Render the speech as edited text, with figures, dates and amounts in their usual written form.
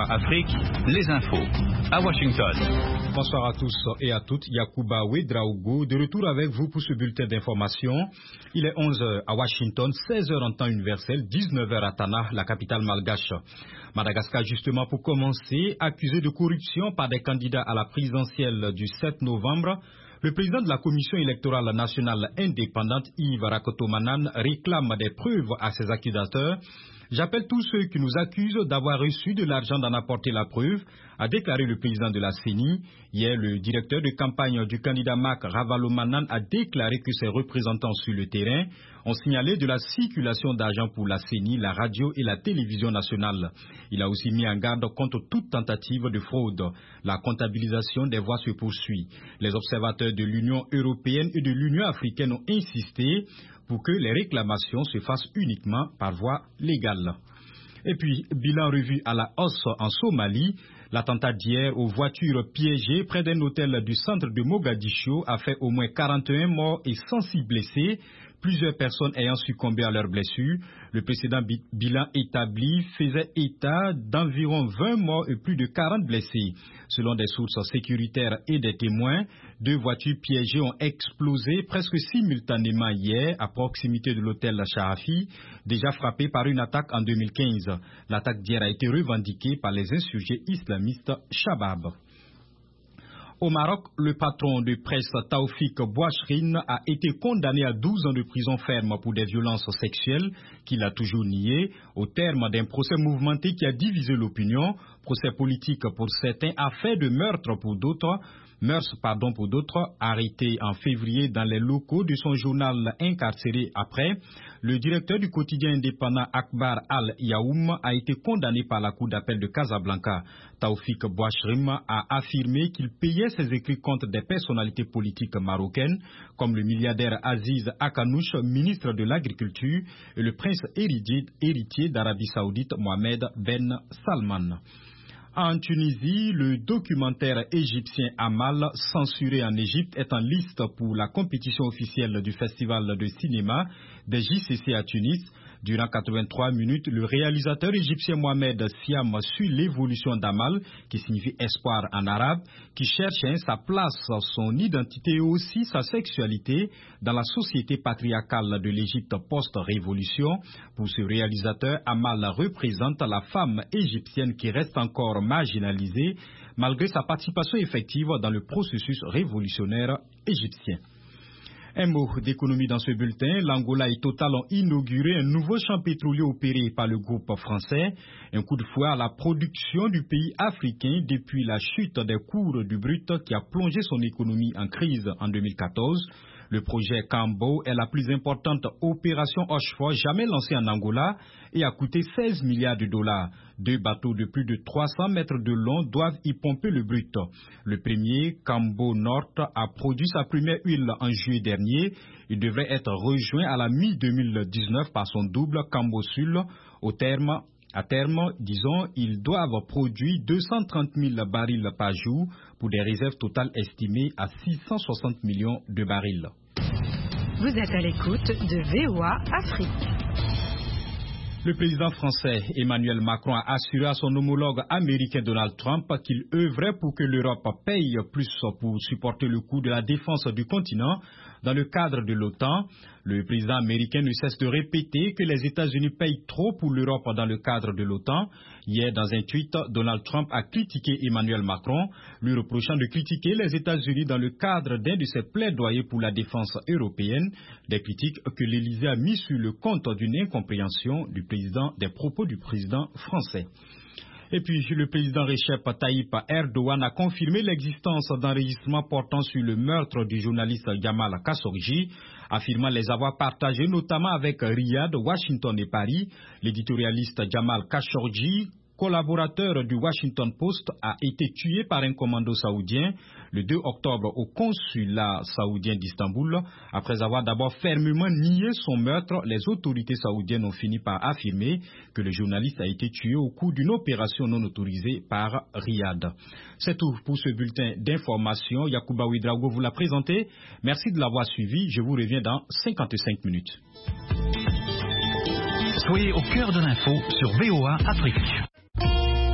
VOA Afrique, les infos, à Washington. Bonsoir à tous et à toutes. Yacouba Ouedraogo, de retour avec vous pour ce bulletin d'information. Il est 11h à Washington, 16h en temps universel, 19h à Tana, la capitale malgache. Madagascar, justement, pour commencer, accusé de corruption par des candidats à la présidentielle du 7 novembre, le président de la Commission électorale nationale indépendante, Yves Rakotomanan, réclame des preuves à ses accusateurs. J'appelle tous ceux qui nous accusent d'avoir reçu de l'argent d'en apporter la preuve, a déclaré le président de la CENI. Hier, le directeur de campagne du candidat Mac Ravalomanan a déclaré que ses représentants sur le terrain ont signalé de la circulation d'argent pour la CENI, la radio et la télévision nationale. Il a aussi mis en garde contre toute tentative de fraude. La comptabilisation des voix se poursuit. Les observateurs de l'Union européenne et de l'Union africaine ont insisté pour que les réclamations se fassent uniquement par voie légale. Et puis, bilan revu à la hausse en Somalie. L'attentat d'hier aux voitures piégées près d'un hôtel du centre de Mogadiscio a fait au moins 41 morts et 106 blessés, plusieurs personnes ayant succombé à leurs blessures. Le précédent bilan établi faisait état d'environ 20 morts et plus de 40 blessés. Selon des sources sécuritaires et des témoins, 2 voitures piégées ont explosé presque simultanément hier à proximité de l'hôtel Sharafi, déjà frappé par une attaque en 2015. L'attaque d'hier a été revendiquée par les insurgés islamistes Shabab. Au Maroc, le patron de presse Taoufik Bouachrine a été condamné à 12 ans de prison ferme pour des violences sexuelles qu'il a toujours niées, au terme d'un procès mouvementé qui a divisé l'opinion, procès politique pour certains, affaire de meurtre pour d'autres, arrêté en février dans les locaux de son journal incarcéré après. Le directeur du quotidien indépendant Akbar Al-Yaoum a été condamné par la cour d'appel de Casablanca. Taoufik Bouachrine a affirmé qu'il payait ses écrits contre des personnalités politiques marocaines, comme le milliardaire Aziz Akanouch, ministre de l'Agriculture, et le prince héritier d'Arabie Saoudite Mohamed Ben Salman. En Tunisie, le documentaire égyptien Amal, censuré en Égypte, est en liste pour la compétition officielle du festival de cinéma des JCC à Tunis. Durant 83 minutes, le réalisateur égyptien Mohamed Siam suit l'évolution d'Amal, qui signifie espoir en arabe, qui cherche sa place, son identité et aussi sa sexualité dans la société patriarcale de l'Égypte post-révolution. Pour ce réalisateur, Amal représente la femme égyptienne qui reste encore marginalisée malgré sa participation effective dans le processus révolutionnaire égyptien. Un mot d'économie dans ce bulletin. L'Angola et Total ont inauguré un nouveau champ pétrolier opéré par le groupe français. Un coup de fouet à la production du pays africain depuis la chute des cours du brut qui a plongé son économie en crise en 2014. Le projet Cambo est la plus importante opération offshore jamais lancée en Angola et a coûté 16 milliards de dollars. 2 bateaux de plus de 300 mètres de long doivent y pomper le brut. Le premier, Cambo Nord, a produit sa première huile en juillet dernier. Il devrait être rejoint à la mi-2019 par son double Cambo Sud. À terme, ils doivent produire 230 000 barils par jour pour des réserves totales estimées à 660 millions de barils. Vous êtes à l'écoute de VOA Afrique. Le président français Emmanuel Macron a assuré à son homologue américain Donald Trump qu'il œuvrait pour que l'Europe paye plus pour supporter le coût de la défense du continent dans le cadre de l'OTAN. Le président américain ne cesse de répéter que les États-Unis payent trop pour l'Europe dans le cadre de l'OTAN. Hier, dans un tweet, Donald Trump a critiqué Emmanuel Macron, lui reprochant de critiquer les États-Unis dans le cadre d'un de ses plaidoyers pour la défense européenne, des critiques que l'Élysée a mis sur le compte d'une incompréhension des propos du président français. Et puis, le président Recep Tayyip Erdogan a confirmé l'existence d'enregistrements portant sur le meurtre du journaliste Jamal Khashoggi, affirmant les avoir partagés notamment avec Riyad, Washington et Paris. L'éditorialiste Jamal Khashoggi, collaborateur du Washington Post, a été tué par un commando saoudien le 2 octobre au consulat saoudien d'Istanbul. Après avoir d'abord fermement nié son meurtre, les autorités saoudiennes ont fini par affirmer que le journaliste a été tué au cours d'une opération non autorisée par Riyad. C'est tout pour ce bulletin d'information. Yacouba Ouedraogo vous l'a présenté. Merci de l'avoir suivi. Je vous reviens dans 55 minutes. Soyez au cœur de l'info sur VOA Afrique.